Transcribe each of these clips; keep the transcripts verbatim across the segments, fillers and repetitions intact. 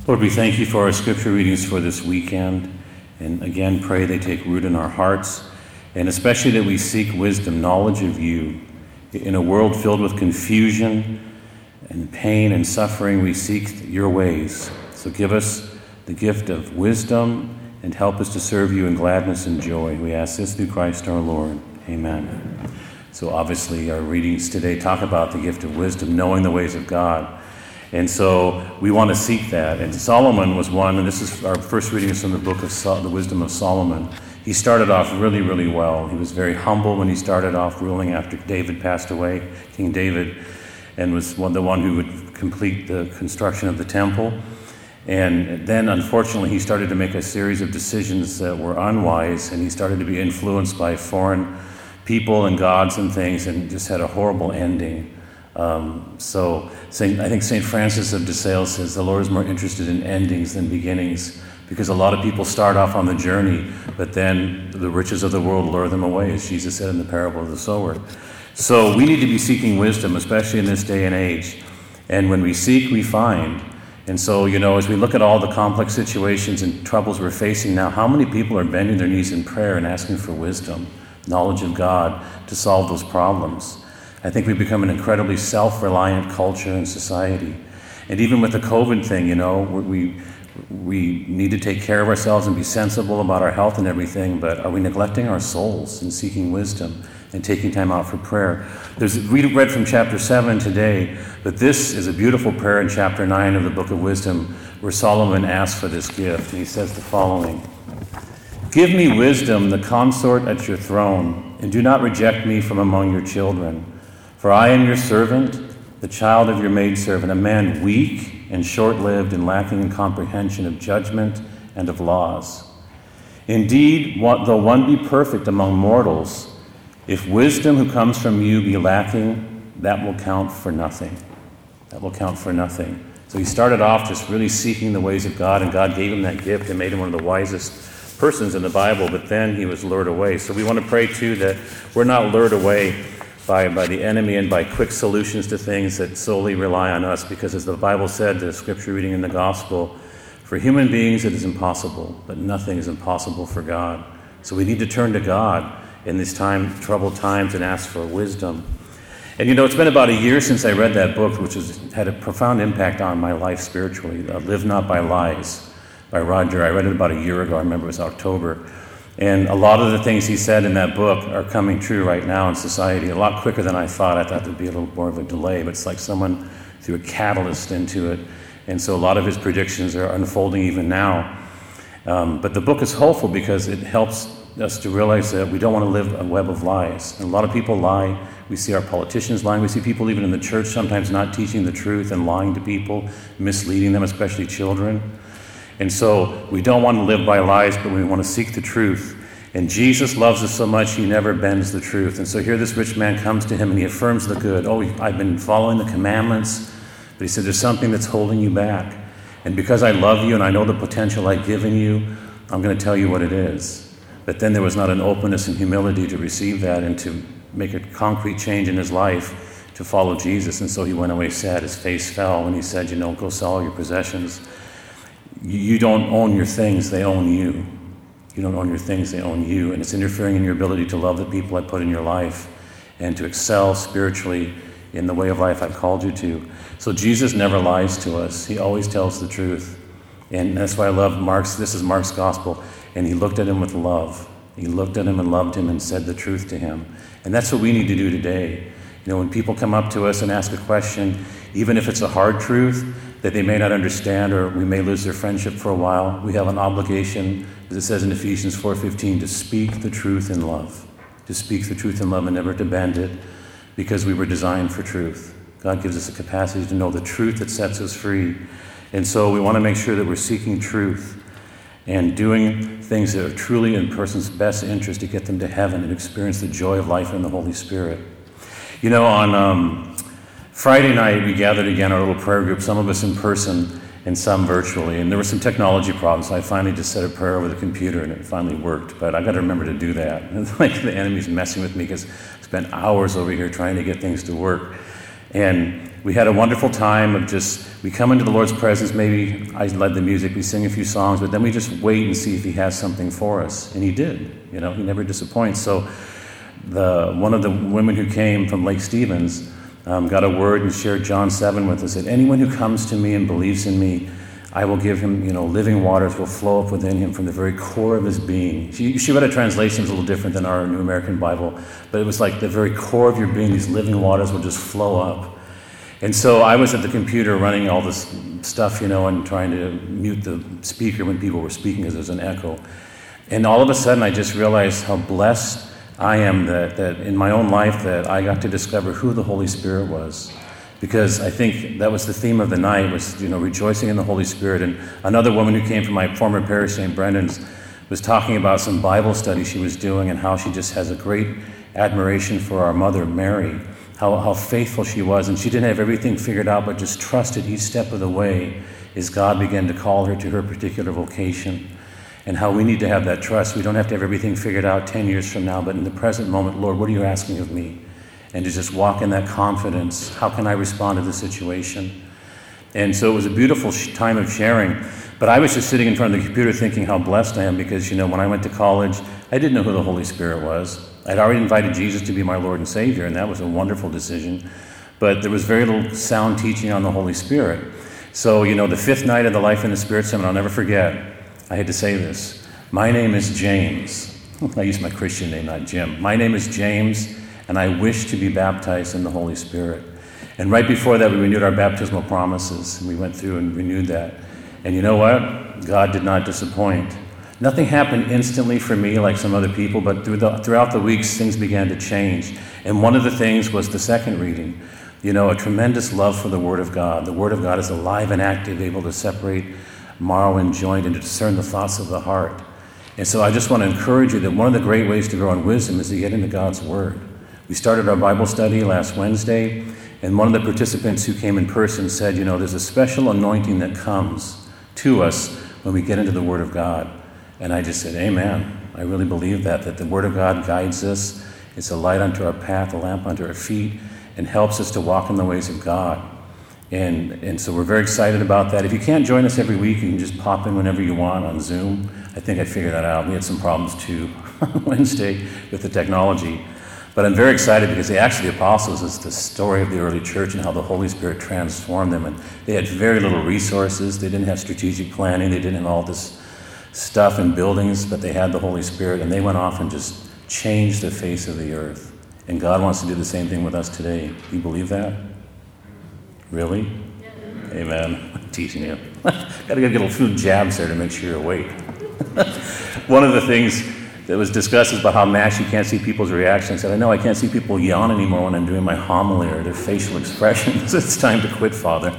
Lord, we thank you for our scripture readings for this weekend. And again, pray they take root in our hearts. And especially that we seek wisdom, knowledge of you. In a world filled with confusion and pain and suffering, we seek your ways. So give us the gift of wisdom and help us to serve you in gladness and joy. We ask this through Christ our Lord. Amen. So obviously our readings today talk about the gift of wisdom, knowing the ways of God. And so we want to seek that. And Solomon was one, and this is our first reading is from the book of Sol- the Wisdom of Solomon. He started off really, really well. He was very humble when he started off ruling after David passed away, King David, and was one, the one who would complete the construction of the temple. And then, unfortunately, he started to make a series of decisions that were unwise, and he started to be influenced by foreign people and gods and things, and just had a horrible ending. Um, so Saint, I think Saint Francis of de Sales says the Lord is more interested in endings than beginnings, because a lot of people start off on the journey, but then the riches of the world lure them away, as Jesus said in the parable of the sower. So we need to be seeking wisdom, especially in this day and age. And when we seek, we find. And so, you know, as we look at all the complex situations and troubles we're facing now, how many people are bending their knees in prayer and asking for wisdom, knowledge of God, to solve those problems? I think we've become an incredibly self-reliant culture and society. And even with the COVID thing, you know, we we need to take care of ourselves and be sensible about our health and everything, but are we neglecting our souls and seeking wisdom and taking time out for prayer? There's, we read from chapter seven today, but this is a beautiful prayer in chapter nine of the Book of Wisdom, where Solomon asks for this gift. And he says the following: "Give me wisdom, the consort at your throne, and do not reject me from among your children. For I am your servant, the child of your maidservant, a man weak and short-lived and lacking in comprehension of judgment and of laws. Indeed, though one be perfect among mortals, if wisdom who comes from you be lacking, that will count for nothing." That will count for nothing. So he started off just really seeking the ways of God, and God gave him that gift and made him one of the wisest persons in the Bible, but then he was lured away. So we want to pray, too, that we're not lured away By, by the enemy and by quick solutions to things that solely rely on us, because as the Bible said, the scripture reading in the gospel, for human beings it is impossible, but nothing is impossible for God. So we need to turn to God in these time, troubled times, and ask for wisdom. And you know, it's been about a year since I read that book, which has had a profound impact on my life spiritually, uh, Live Not by Lies by Roger. I read it about a year ago. I remember it was October. And a lot of the things he said in that book are coming true right now in society, a lot quicker than I thought. I thought there'd be a little more of a delay, but it's like someone threw a catalyst into it. And so a lot of his predictions are unfolding even now. Um, but the book is hopeful because it helps us to realize that we don't want to live a web of lies. And a lot of people lie. We see our politicians lying. We see people even in the church sometimes not teaching the truth and lying to people, misleading them, especially children. And so we don't want to live by lies, but we want to seek the truth. And Jesus loves us so much, he never bends the truth. And so here this rich man comes to him and he affirms the good. Oh, I've been following the commandments. But he said, there's something that's holding you back. And because I love you and I know the potential I've given you, I'm going to tell you what it is. But then there was not an openness and humility to receive that and to make a concrete change in his life to follow Jesus. And so he went away sad. His face fell when he said, you know, go sell all your possessions. You don't own your things, they own you. You don't own your things, they own you. And it's interfering in your ability to love the people I put in your life and to excel spiritually in the way of life I've called you to. So Jesus never lies to us. He always tells the truth. And that's why I love Mark's, this is Mark's gospel. And he looked at him with love. He looked at him and loved him and said the truth to him. And that's what we need to do today. You know, when people come up to us and ask a question, even if it's a hard truth that they may not understand or we may lose their friendship for a while, we have an obligation, as it says in Ephesians four fifteen, to speak the truth in love. To speak the truth in love and never to bend it, because we were designed for truth. God gives us a capacity to know the truth that sets us free. And so we want to make sure that we're seeking truth and doing things that are truly in a person's best interest to get them to heaven and experience the joy of life in the Holy Spirit. You know, on um, Friday night, we gathered again, our little prayer group, some of us in person and some virtually. And there were some technology problems, so I finally just said a prayer over the computer, and it finally worked. But I got to remember to do that. It's like the enemy's messing with me because I spent hours over here trying to get things to work. And we had a wonderful time of just, we come into the Lord's presence, maybe I led the music, we sing a few songs, but then we just wait and see if he has something for us. And he did, you know, he never disappoints. So the one of the women who came from Lake Stevens um, got a word and shared John seven with us, that anyone who comes to me and believes in me, I will give him, you know, living waters will flow up within him from the very core of his being. She, she read a translation that was a little different than our New American Bible, but it was like the very core of your being, these living waters will just flow up. And so I was at the computer running all this stuff, you know, and trying to mute the speaker when people were speaking because there's an echo. And all of a sudden I just realized how blessed I am that, that in my own life that I got to discover who the Holy Spirit was. Because I think that was the theme of the night, was, you know, rejoicing in the Holy Spirit. And another woman who came from my former parish, Saint Brendan's, was talking about some Bible study she was doing and how she just has a great admiration for our mother, Mary, how, how faithful she was. And she didn't have everything figured out, but just trusted each step of the way as God began to call her to her particular vocation. And how we need to have that trust. We don't have to have everything figured out ten years from now, but in the present moment, Lord, what are you asking of me? And to just walk in that confidence. How can I respond to the situation? And so it was a beautiful sh- time of sharing. But I was just sitting in front of the computer thinking how blessed I am, because, you know, when I went to college, I didn't know who the Holy Spirit was. I'd already invited Jesus to be my Lord and Savior, and that was a wonderful decision. But there was very little sound teaching on the Holy Spirit. So, you know, the fifth night of the Life in the Spirit seminar, I'll never forget, I had to say this. My name is James. I use my Christian name, not Jim. My name is James, and I wish to be baptized in the Holy Spirit. And right before that, we renewed our baptismal promises, and we went through and renewed that. And you know what? God did not disappoint. Nothing happened instantly for me like some other people, but through the, throughout the weeks, things began to change. And one of the things was the second reading. You know, a tremendous love for the Word of God. The Word of God is alive and active, able to separate marrow and joint and to discern the thoughts of the heart. And so I just want to encourage you that one of the great ways to grow in wisdom is to get into God's Word. We started our Bible study last Wednesday, and one of the participants who came in person said, you know, there's a special anointing that comes to us when we get into the Word of God. And I just said, amen. I really believe that, that the Word of God guides us. It's a light unto our path, a lamp unto our feet, and helps us to walk in the ways of God. And and so we're very excited about that. If you can't join us every week, you can just pop in whenever you want on Zoom. I think I figured that out. We had some problems too on Wednesday with the technology. But I'm very excited because the Acts of the Apostles is the story of the early church and how the Holy Spirit transformed them. And they had very little resources. They didn't have strategic planning. They didn't have all this stuff and buildings, but they had the Holy Spirit. And they went off and just changed the face of the earth. And God wants to do the same thing with us today. Do you believe that? Really? Yeah. Amen. I'm teasing you. Got to get a little few jabs there to make sure you're awake. One of the things that was discussed is about how MASH, you can't see people's reactions. I said, I know I can't see people yawn anymore when I'm doing my homily or their facial expressions. It's time to quit, Father.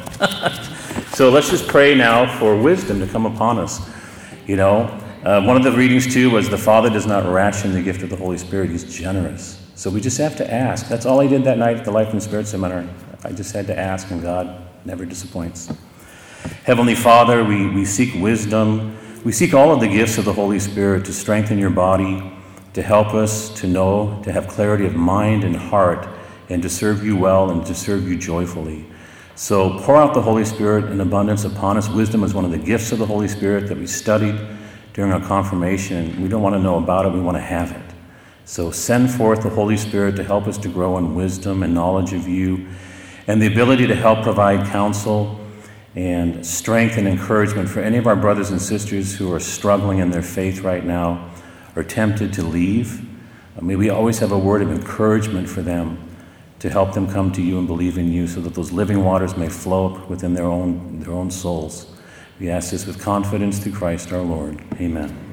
So let's just pray now for wisdom to come upon us. You know, uh, one of the readings too was the Father does not ration the gift of the Holy Spirit. He's generous. So we just have to ask. That's all I did that night at the Life in the Spirit seminar. I just had to ask, and God never disappoints. Heavenly Father, we, we seek wisdom. We seek all of the gifts of the Holy Spirit to strengthen your body, to help us to know, to have clarity of mind and heart, and to serve you well and to serve you joyfully. So pour out the Holy Spirit in abundance upon us. Wisdom is one of the gifts of the Holy Spirit that we studied during our confirmation. We don't want to know about it, we want to have it. So send forth the Holy Spirit to help us to grow in wisdom and knowledge of you, and the ability to help provide counsel and strength and encouragement for any of our brothers and sisters who are struggling in their faith right now or tempted to leave. May we always have a word of encouragement for them to help them come to you and believe in you so that those living waters may flow up within their own, their own souls. We ask this with confidence through Christ our Lord. Amen.